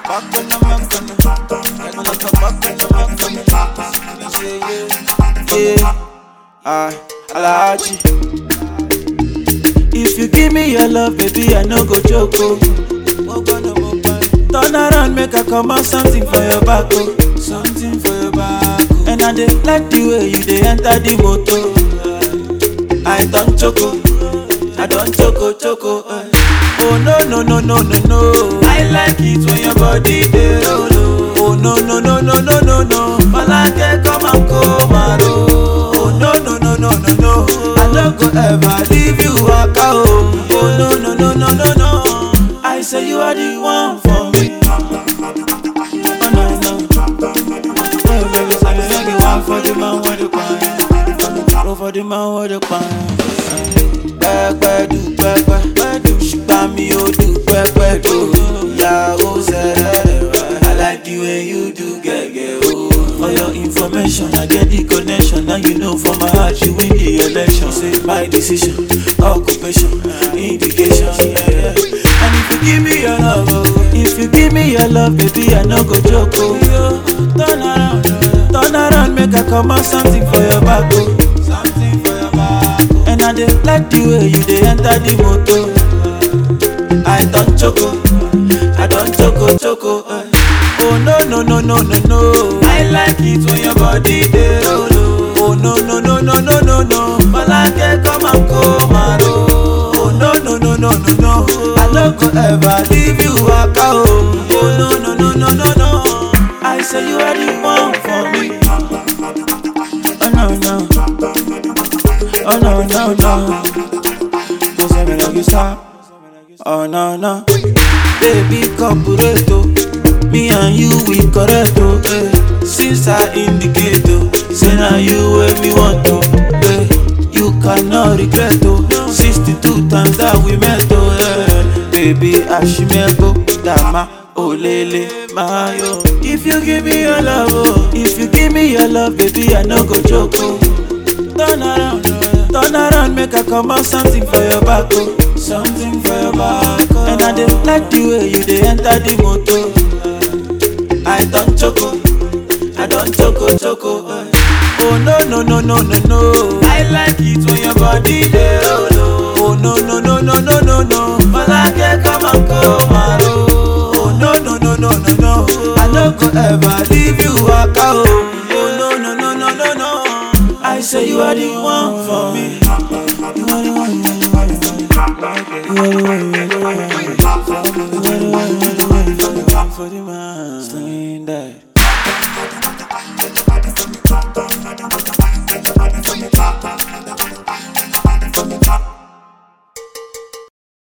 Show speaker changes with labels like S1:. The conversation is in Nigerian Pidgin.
S1: Alaji. If you give me your love, baby, I no go joke. Turn around, make I come out something for your back, oh. Something for your back, oh. And I dey like the way you dey enter the motor. I don't choco, choco. Oh no. I like it when your body dey roll. Oh no. Malake come and come out. Oh no. I don't go ever leave you waka, oh. Oh no. I say you are the one for me. Oh no. Oh baby, say you are the one for the man with the pan. Oh for the man with the pan. Pepe do, shiba mi o do pepe do. Ya o zere, I like the way you do gege oh. For your information, I get the connection. Now you know for my heart you win the election. Say my decision, occupation, indication, yeah. And if you give me your love, oh, baby, I no go joke, oh. Turn around, make I come out something for your back, oh. Something for your back, oh. And I dey like the way you dey enter the motor. I don't choco. Oh no. I like it when your body dey roll. Oh no. Malake come and come out. Oh no. I no go ever leave you waka, oh. Oh no. I say you are the one for me. Oh no. Don't say me like you stop. Oh no. Baby corporato, me and you we correct, oh, eh. Since I indicate, oh, say now you where me want to, eh. You cannot regret, oh. 62 times that we met, oh, eh. Baby Ashimebo, Dama, Olele, Mayo. If you give me your love, baby, I no go joke, oh. Turn around, make I come out something for your back, oh. Something for your back, oh. And I dey like the way you dey enter the motor. I don't choco. Oh no. I like it when your body dey roll. Oh no. Malake come and come out. Oh no. I no go ever leave you waka, oh. Oh no. I say you are the one for me. You are the one. For the man, sling that.